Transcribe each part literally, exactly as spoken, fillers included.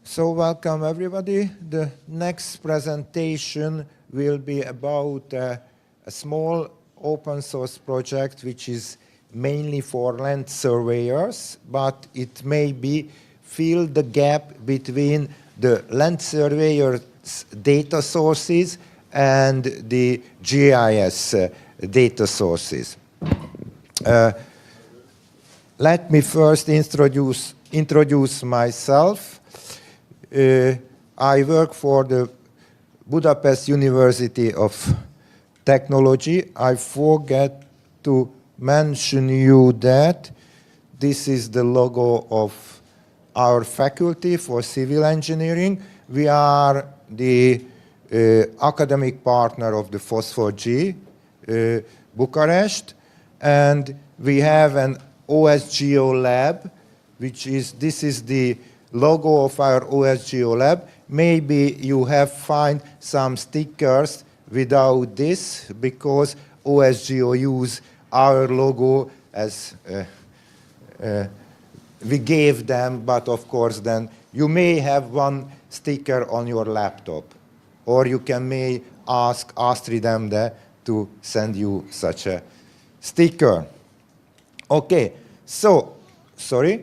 So welcome everybody. The next presentation will be about uh, a small open source project which is mainly for land surveyors, but it may be fill the gap between the land surveyors data sources and the G I S uh, data sources. Uh, let me first introduce, introduce myself. Uh, I work for the Budapest University of Technology. I forget to mention you that this is the logo of our faculty for civil engineering. We are the uh, academic partner of the Phosphor G, uh, Bucharest, and we have an O S G O lab, which is, this is the logo of our O S G O lab. Maybe you have find some stickers without this because O S G O use our logo as uh, uh, we gave them, but of course then you may have one sticker on your laptop, or you can may ask Astrid Emde to send you such a sticker. Okay, so, sorry.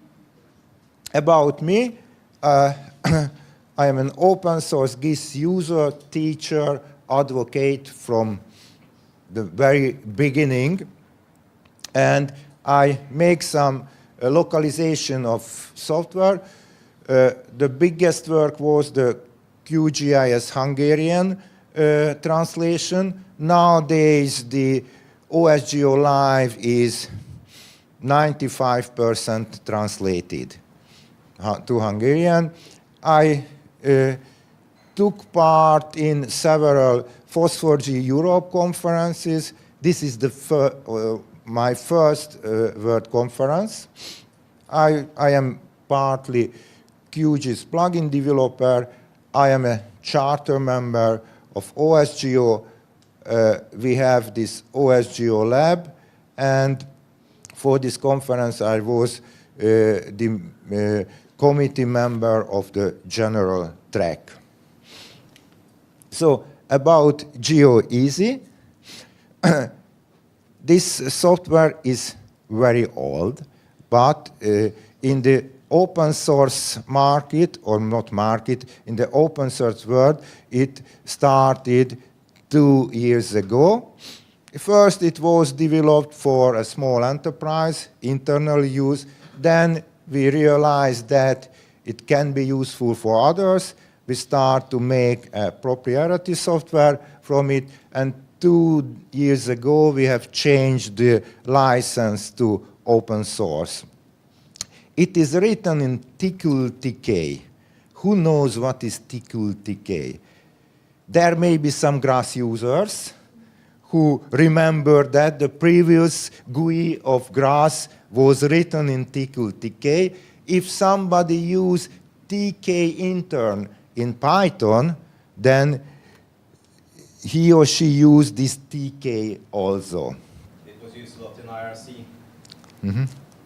About me, uh, I am an open source GIS user, teacher, advocate from the very beginning, and I make some uh, localization of software. Uh, the biggest work was the Q G I S Hungarian uh, translation. Nowadays, the O S G O Live is ninety-five percent translated to Hungarian. I uh, took part in several Phosphor G Europe conferences. This is the fir uh, my first uh, World Conference. I, I am partly QGIS plugin developer. I am a charter member of O S G O. Uh, we have this O S G O lab, and for this conference I was uh, the uh, committee member of the general track. So about GeoEasy, this software is very old, but uh, in the open source market, or not market, in the open source world, it started two years ago. First, it was developed for a small enterprise, internal use. Then we realized that it can be useful for others. We start to make a proprietary software from it, and two years ago we have changed the license to open source. It is written in Tcl/Tk. Who knows what is Tcl/Tk? There may be some GRASS users who remember that the previous G U I of GRASS was written in Tcl/Tk. If somebody used tk-intern in Python, then he or she used this tk also. It was used a lot in I R C. Mm-hmm.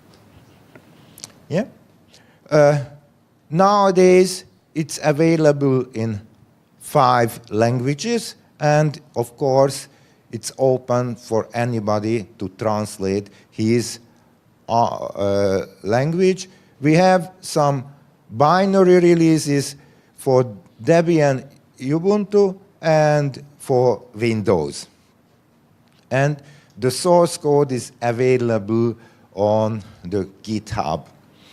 Yeah. Uh, nowadays, it's available in five languages, and of course, it's open for anybody to translate his uh, uh, language. We have some binary releases for Debian Ubuntu and for Windows. And the source code is available on the GitHub.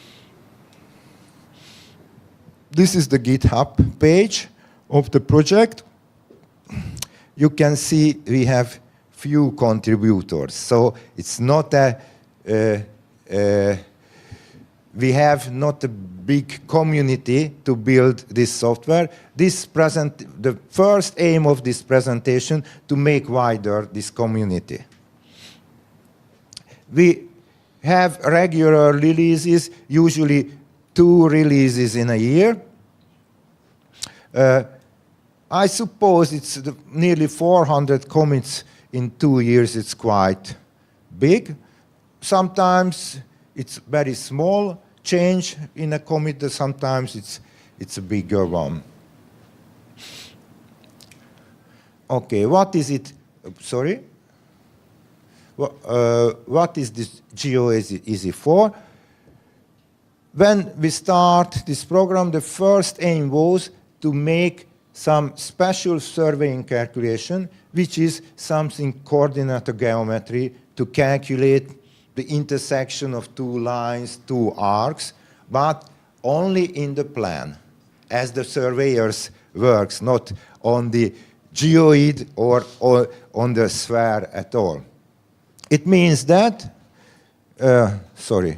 This is the GitHub page of the project. You can see we have few contributors. So it's not a, uh, uh, we have not a big community to build this software. This present, the first aim of this presentation to make wider this community. We have regular releases, usually two releases in a year. Uh, I suppose it's the, nearly four hundred commits in two years. It's quite big. Sometimes it's very small change in a commit. Sometimes it's it's a bigger one. Okay, what is it? Sorry? Well, uh, what is this GeoEasy for? When we start this program, the first aim was to make some special surveying calculation, which is something coordinate geometry to calculate the intersection of two lines, two arcs, but only in the plan, as the surveyors works, not on the geoid or, or on the sphere at all. It means that, uh, sorry,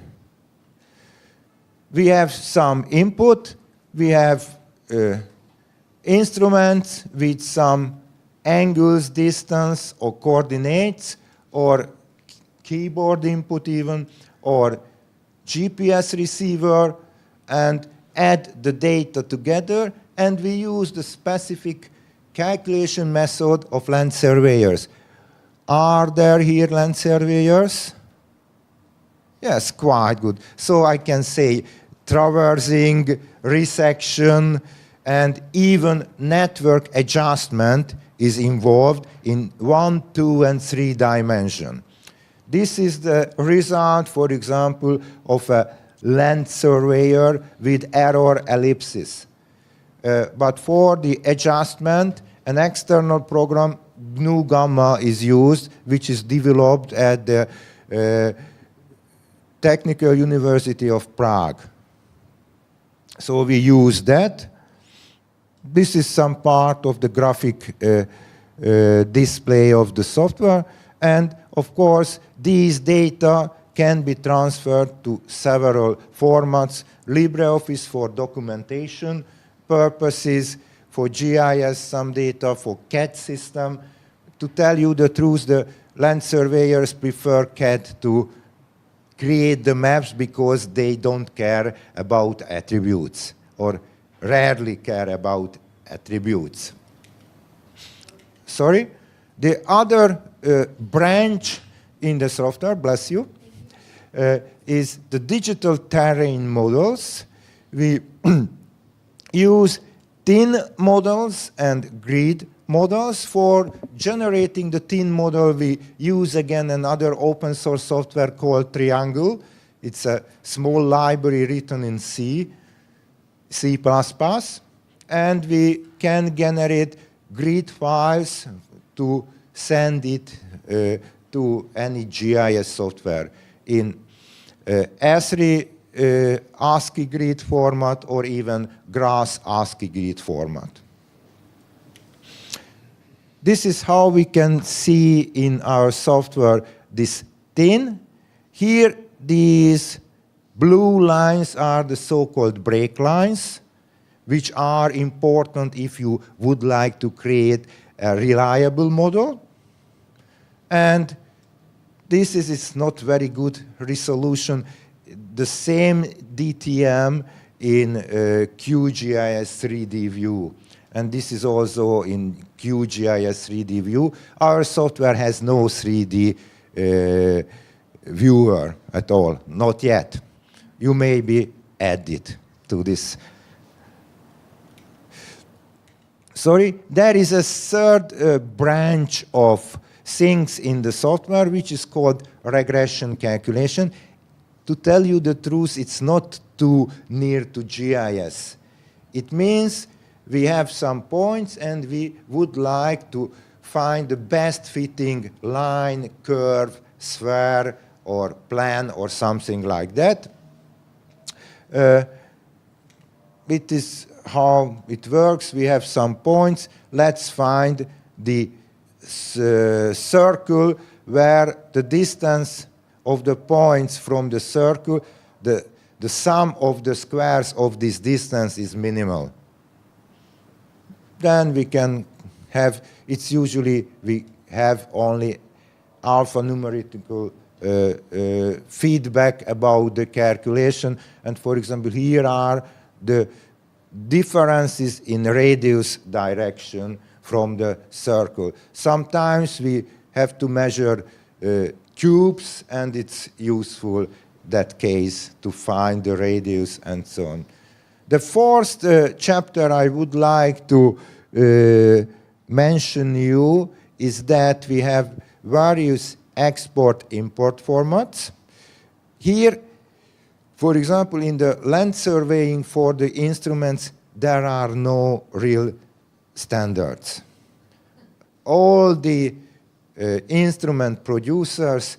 we have some input, we have uh, instruments with some angles, distance, or coordinates, or keyboard input even, or G P S receiver, and add the data together, and we use the specific calculation method of land surveyors. Are there here land surveyors? Yes, quite good. So I can say traversing, resection, and even network adjustment is involved in one, two, and three dimension. This is the result, for example, of a land surveyor with error ellipsis. Uh, but for the adjustment, an external program, G N U Gamma, is used, which is developed at the uh, Technical University of Prague. So we use that. This is some part of the graphic uh, uh, display of the software. And of course, these data can be transferred to several formats. LibreOffice for documentation purposes, for G I S some data, for C A D system. To tell you the truth, the land surveyors prefer C A D to create the maps because they don't care about attributes, or rarely care about attributes. Sorry? The other uh, branch in the software, bless you, uh, is the digital terrain models. We use thin models and grid models. For generating the thin model, we use again another open source software called Triangle. It's a small library written in C, C plus plus, and we can generate grid files to send it uh, to any G I S software in uh, Esri uh, ASCII grid format, or even Grass ASCII grid format. This is how we can see in our software this thin. Here, these blue lines are the so-called break lines, which are important if you would like to create a reliable model. And this is it's not very good resolution. The same D T M in uh, Q G I S three D view. And this is also in Q G I S three D view. Our software has no three D uh, viewer at all, not yet. You maybe add it to this. Sorry, there is a third uh, branch of things in the software, which is called regression calculation. To tell you the truth, it's not too near to G I S. It means we have some points and we would like to find the best fitting line, curve, sphere, or plan, or something like that. Uh, it is how it works. We have some points. Let's find the uh, circle where the distance of the points from the circle, the, the sum of the squares of this distance is minimal. Then we can have, it's usually we have only alphanumerical uh, uh, feedback about the calculation. And for example, here are the differences in radius direction from the circle. Sometimes we have to measure uh, cubes, and it's useful that case to find the radius and so on. The fourth uh, chapter I would like to uh, mention you is that we have various export-import formats. Here, for example, in the land surveying for the instruments, there are no real standards. All the uh, instrument producers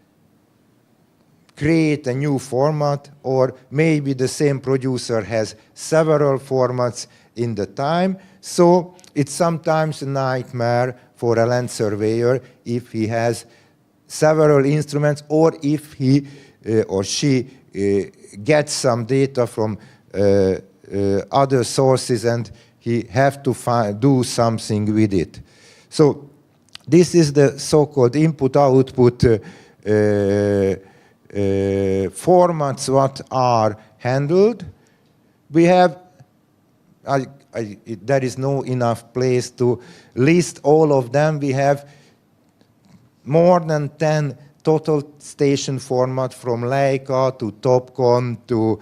create a new format, or maybe the same producer has several formats in the time. So it's sometimes a nightmare for a land surveyor if he has several instruments, or if he uh, or she uh, gets some data from uh, uh, other sources and he have to find, do something with it. So this is the so-called input-output uh, uh, Uh, formats what are handled. We have, I, I, it, there is no enough place to list all of them. We have more than ten total station format, from Leica to Topcon to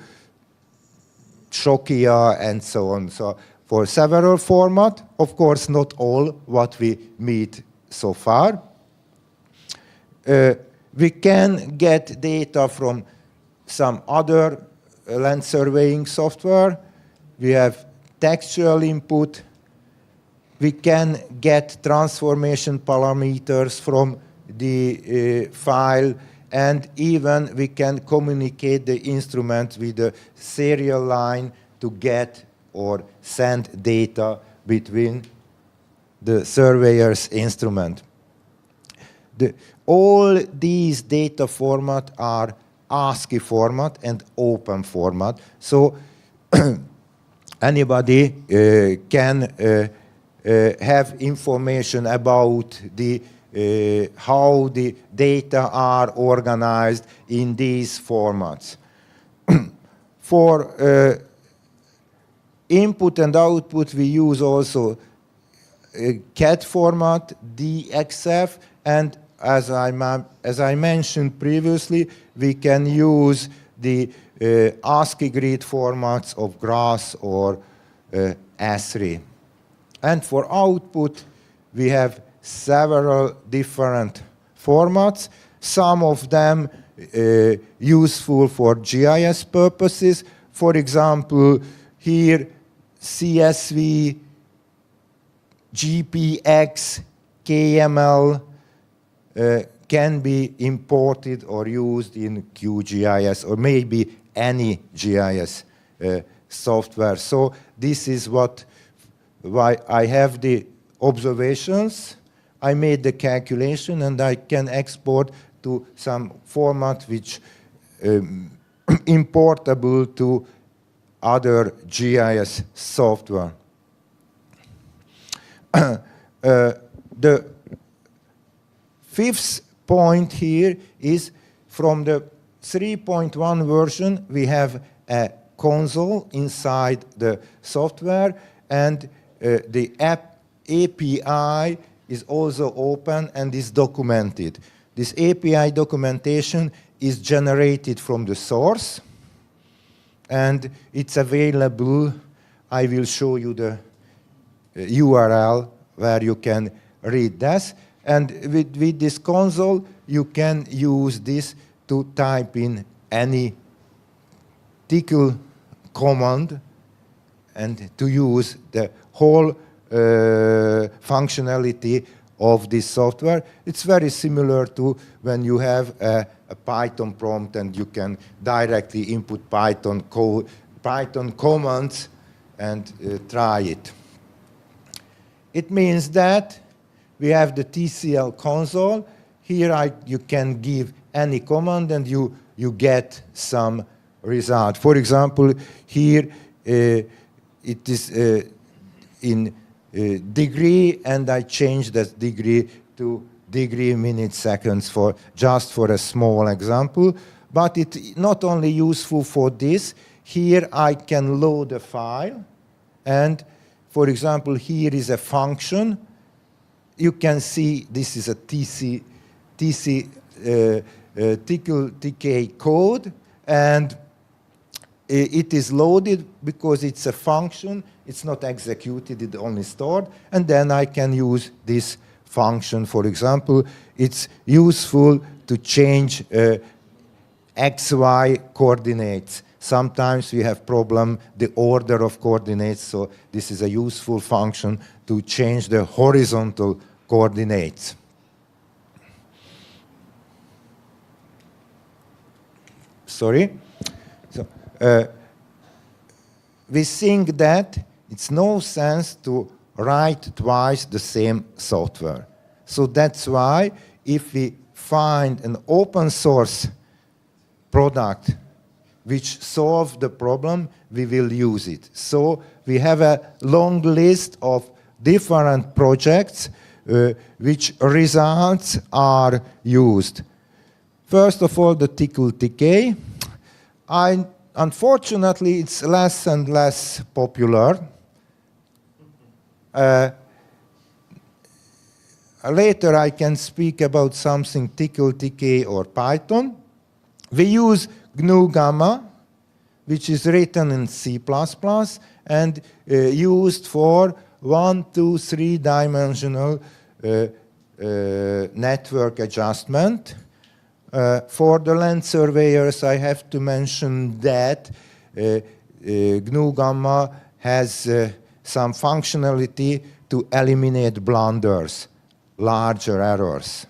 Shokia and so on. So for several format, of course not all what we meet so far. Uh, We can get data from some other land surveying software. We have textual input. We can get transformation parameters from the uh, file, and even we can communicate the instrument with the serial line to get or send data between the surveyor's instrument. The, all these data formats are ASCII format and open format. So anybody uh, can uh, uh, have information about the, uh, how the data are organized in these formats. For uh, input and output, we use also uh, C A D format, D X F, and as I, as I mentioned previously, we can use the uh, ASCII grid formats of GRASS or uh, ESRI. And for output, we have several different formats, some of them uh, useful for G I S purposes. For example, here C S V, G P X, K M L, Uh, can be imported or used in Q G I S, or maybe any G I S uh, software. So this is what why I have the observations. I made the calculation, and I can export to some format which um, importable to other G I S software. uh, the fifth point here is from the three point one version, we have a console inside the software, and uh, the app A P I is also open and is documented. This A P I documentation is generated from the source, and it's available. I will show you the uh, U R L where you can read this. And with, with this console, you can use this to type in any Tcl command and to use the whole uh, functionality of this software. It's very similar to when you have a, a Python prompt and you can directly input Python code, Python commands and uh, try it. It means that we have the T C L console. Here I, you can give any command and you, you get some result. For example, here uh, it is uh, in uh, degree, and I change that degree to degree minutes seconds for just for a small example. But it's not only useful for this. Here I can load a file, and for example, here is a function. You can see this is a T C, T C uh, uh, Tcl T K code, and it is loaded because it's a function, it's not executed, it's only stored, and then I can use this function. For example, it's useful to change uh, X Y coordinates. Sometimes we have problem the order of coordinates, so this is a useful function to change the horizontal coordinates. Sorry. So, uh, we think that it's no sense to write twice the same software. So that's why if we find an open source product which solves the problem, we will use it. So we have a long list of different projects uh, which results are used. First of all, the Tcl/Tk. I, unfortunately, it's less and less popular. Uh, later I can speak about something Tcl/Tk or Python. We use G N U Gamma, which is written in C plus plus and uh, used for one, two, three dimensional uh, uh, network adjustment. Uh, for the land surveyors, I have to mention that uh, uh, G N U Gamma has uh, some functionality to eliminate blunders, larger errors.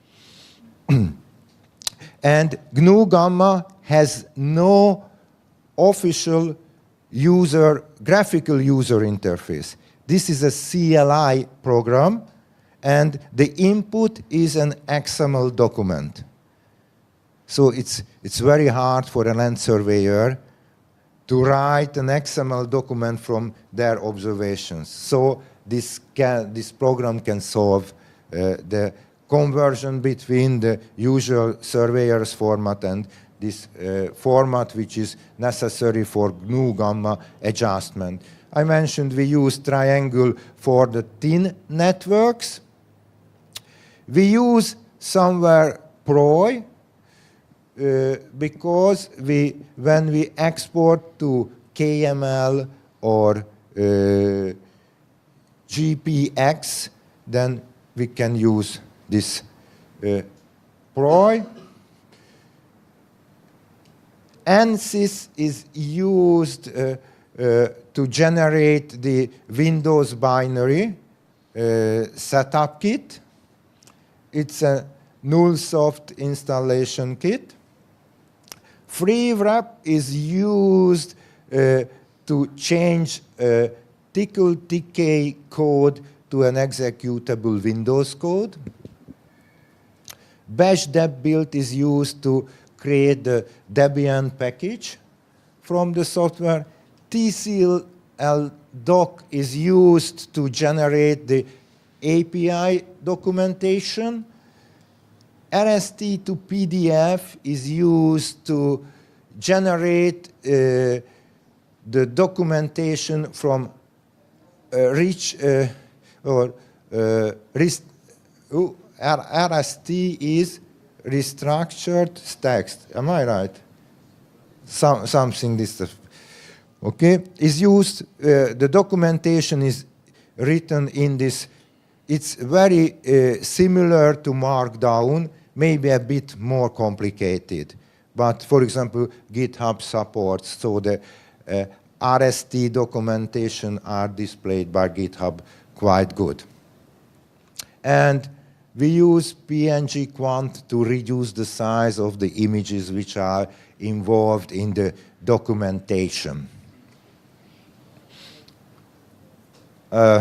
And G N U Gamma has no official user, graphical user interface. This is a C L I program, and the input is an X M L document. So it's, it's very hard for a land surveyor to write an X M L document from their observations. So this, can, this program can solve uh, the conversion between the usual surveyor's format and this uh, format which is necessary for G N U Gamma adjustment. I mentioned we use Triangle for the thin networks. We use somewhere P R O I uh, because we, when we export to K M L or uh, G P X, then we can use this uh, P R O I. ANSYS is used uh, uh, to generate the Windows binary uh, setup kit. It's a Nullsoft installation kit. FreeWrap is used uh, to change uh, Tcl/Tk code to an executable Windows code. Bash deb-build is used to create the Debian package from the software. T C L doc is used to generate the A P I documentation. R S T to P D F is used to generate uh, the documentation from uh, rich uh, or uh, rest, oh, R S T is restructured text. Am I right? Some, something this, okay, is used, uh, the documentation is written in this, it's very uh, similar to Markdown, maybe a bit more complicated. But for example, GitHub supports, so the uh, R S T documentation are displayed by GitHub quite good. And we use P N G Quant to reduce the size of the images which are involved in the documentation. Uh,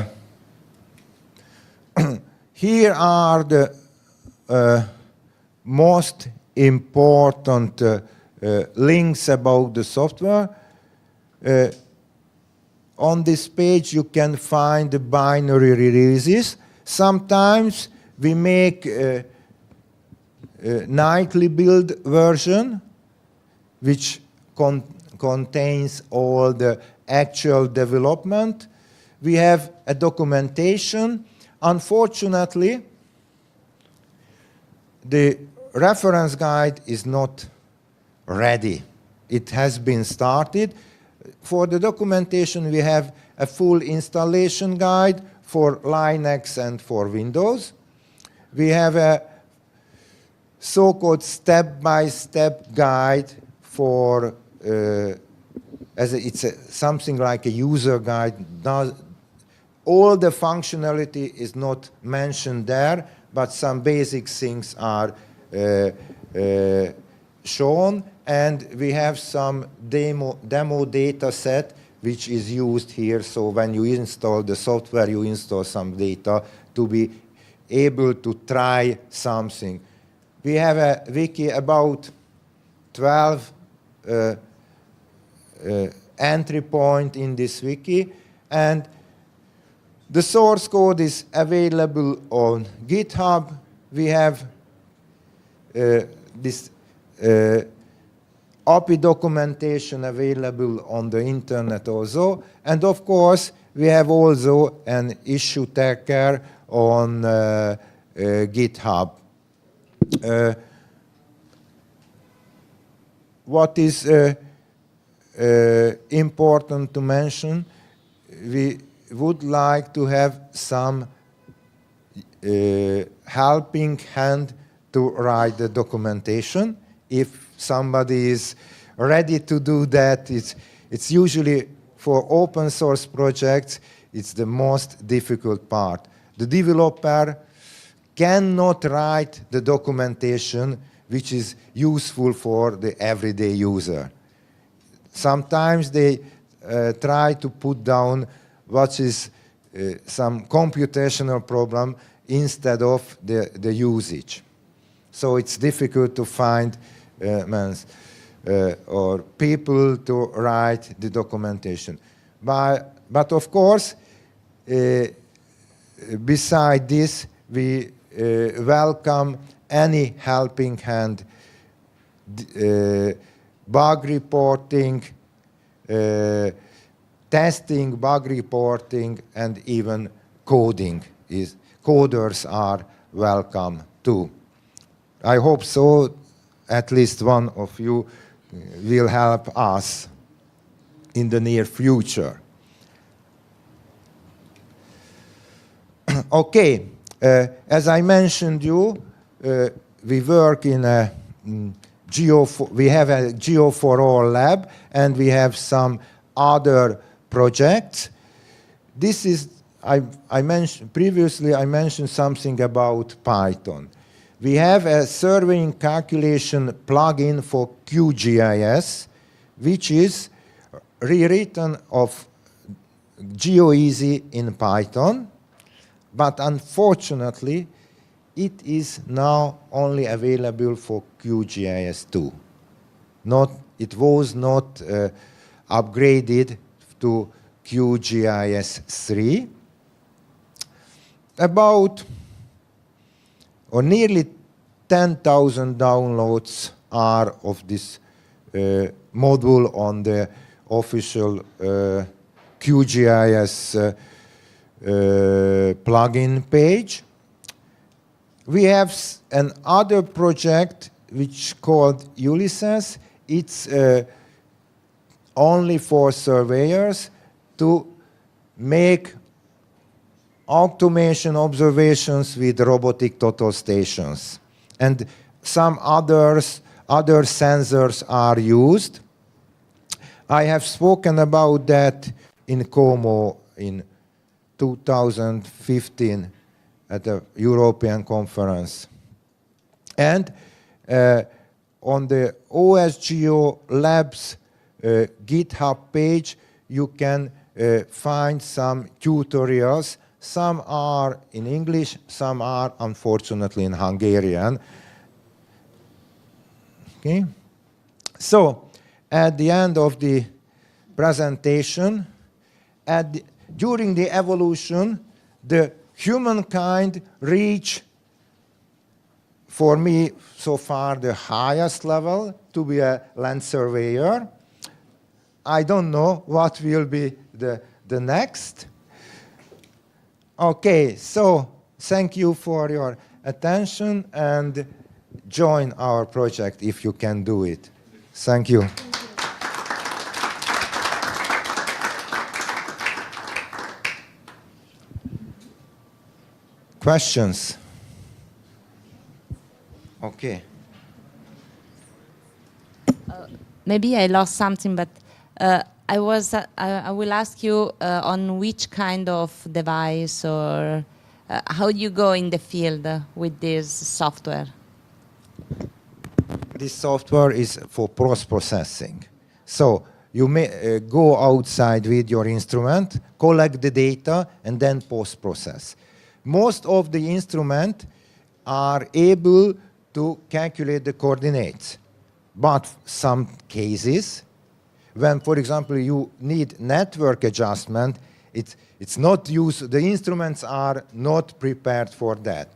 here are the uh, most important uh, uh, links about the software. Uh, on this page you can find the binary releases. Sometimes we make a, a nightly build version which con contains all the actual development. We have a documentation. Unfortunately, the reference guide is not ready. it has been started. For the documentation, we have a full installation guide for Linux and for Windows. We have a so-called step-by-step guide for, uh, as a, it's a, something like a user guide. Does, all the functionality is not mentioned there, but some basic things are uh, uh, shown, and we have some demo, demo data set which is used here. So when you install the software, you install some data to be able to try something. We have a wiki about twelve uh, uh, entry point in this wiki, and the source code is available on GitHub. We have uh, this uh, A P I documentation available on the internet also. And of course, we have also an issue tracker on uh, uh, GitHub. Uh, what is uh, uh, important to mention, we would like to have some uh, helping hand to write the documentation. If somebody is ready to do that, it's, it's usually for open source projects, it's the most difficult part. The developer cannot write the documentation which is useful for the everyday user. Sometimes they uh, try to put down what is uh, some computational problem instead of the, the usage. So it's difficult to find uh, mans, uh, or people to write the documentation. But, but of course, uh, beside this, we uh, welcome any helping hand, uh, bug reporting, uh, testing, bug reporting, and even coding. Is, coders are welcome too. I hope so, at least one of you will help us in the near future. Okay, uh, as I mentioned you, uh, we work in a mm, Geo for, we have a Geo for All lab, and we have some other projects. This is, I, I mentioned previously, I mentioned something about Python. We have a surveying calculation plugin for Q G I S, which is rewritten of GeoEasy in Python, but unfortunately, it is now only available for Q G I S two. Not, it was not uh, upgraded to Q G I S three. About or nearly ten thousand downloads are of this uh, module on the official uh, Q G I S uh, uh, plugin page. We have another project which called Ulysses. It's uh, only for surveyors to make automation observations with robotic total stations. And some others, other sensors are used. I have spoken about that in Como in two thousand fifteen at a European conference. And uh, on the O S Geo Labs uh, GitHub page, you can uh, find some tutorials. Some are in English, some are unfortunately in Hungarian. Okay. So at the end of the presentation, at the, during the evolution, the humankind reached, for me so far, the highest level to be a land surveyor. I don't know what will be the, the next. Okay, so thank you for your attention, and join our project if you can do it. Thank you. Questions? Okay. Maybe I lost something, but uh, I was. Uh, I, I will ask you uh, on which kind of device or uh, how you go in the field uh, with this software. This software is for post-processing. So you may uh, go outside with your instrument, collect the data, and then post-process. Most of the instruments are able to calculate the coordinates. But some cases, when, for example, you need network adjustment, it's, it's not used, the instruments are not prepared for that.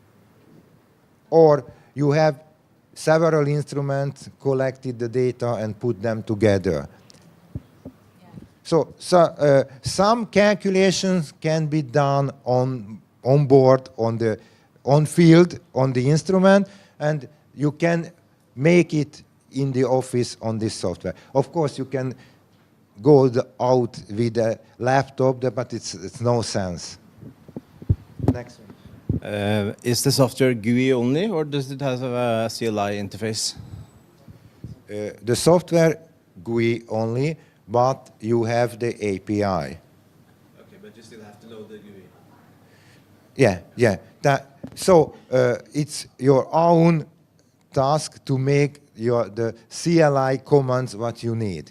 Or you have several instruments, collected the data and put them together. Yeah. So, so uh, some calculations can be done on, on board, on the on field, on the instrument, and you can make it in the office on this software. Of course, you can go the, out with a laptop, but it's, it's no sense. Next one. Uh, is the software G U I only, or does it have a C L I interface? Uh, the software G U I only, but you have the A P I. Okay, but you still have to load the G U I. Yeah, yeah. That, so uh, it's your own task to make your the C L I commands what you need.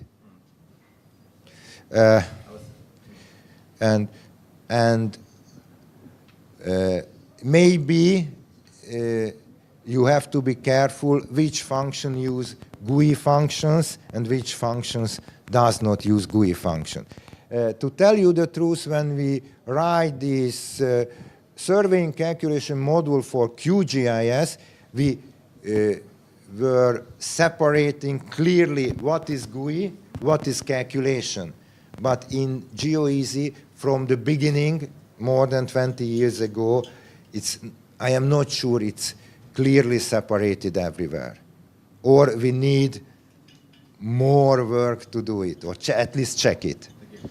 Uh, and and uh, maybe uh, you have to be careful which function use G U I functions and which functions does not use G U I function. Uh, to tell you the truth, when we write this uh, surveying calculation module for Q G I S, we uh, were separating clearly what is G U I, what is calculation. But in GeoEasy, from the beginning, more than twenty years ago, it's, I am not sure it's clearly separated everywhere. Or we need more work to do it, or at least check it.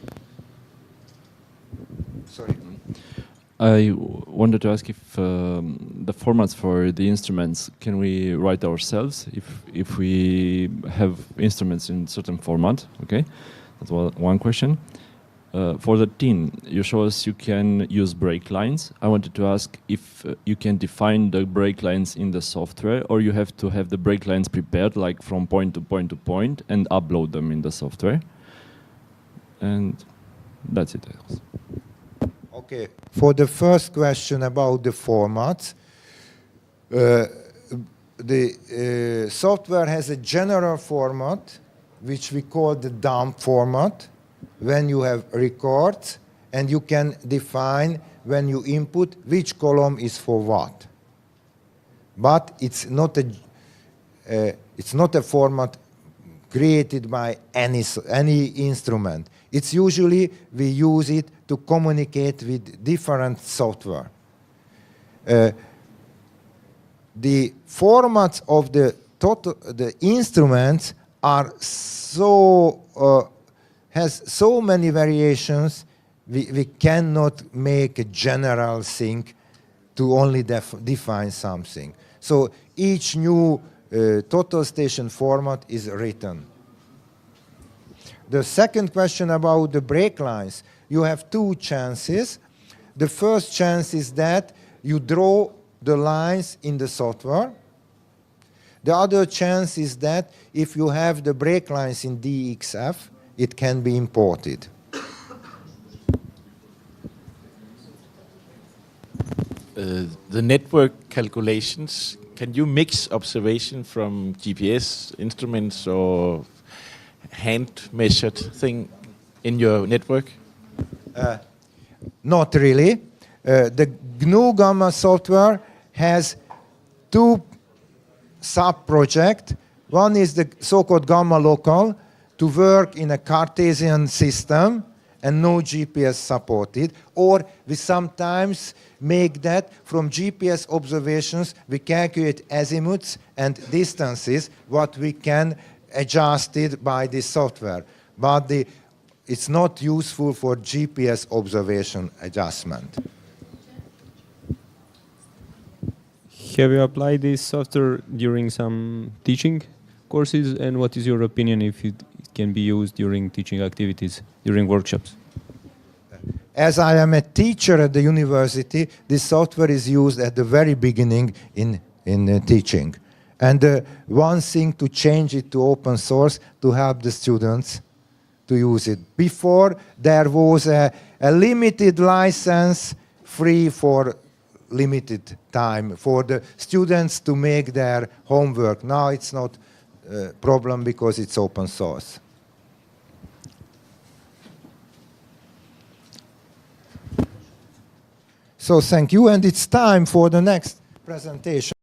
Sorry. I wanted to ask if um, the formats for the instruments, can we write ourselves if if we have instruments in certain format? Okay, that's one question. Uh, for the T I N, you show us you can use break lines. I wanted to ask if uh, you can define the break lines in the software, or you have to have the break lines prepared, like from point to point to point, and upload them in the software. And that's it. Okay, for the first question about the formats, uh, the uh, software has a general format, which we call the dump format, when you have records, and you can define when you input which column is for what. But it's not a, uh, it's not a format created by any, any instrument. It's usually we use it to communicate with different software. Uh, the formats of the total, the instruments are so uh, has so many variations. We we cannot make a general thing to only def define something. So each new uh, total station format is written. The second question about the break lines, you have two chances. The first chance is that you draw the lines in the software. The other chance is that if you have the break lines in D X F, it can be imported. Uh, the network calculations, can you mix observation from G P S instruments or hand-measured thing in your network? Uh, not really. Uh, the G N U Gamma software has two sub-projects. One is the so-called Gamma Local, to work in a Cartesian system and no G P S supported. Or we sometimes make that from G P S observations, we calculate azimuths and distances, what we can adjust it by this software. But the, it's not useful for G P S observation adjustment. Have you applied this software during some teaching courses, and what is your opinion if it can be used during teaching activities, during workshops? As I am a teacher at the university, this software is used at the very beginning in, in uh, teaching. And uh, one thing to change it to open source to help the students to use it. Before, there was a, a limited license free for limited time for the students to make their homework. Now it's not a problem because it's open source. So thank you, and it's time for the next presentation.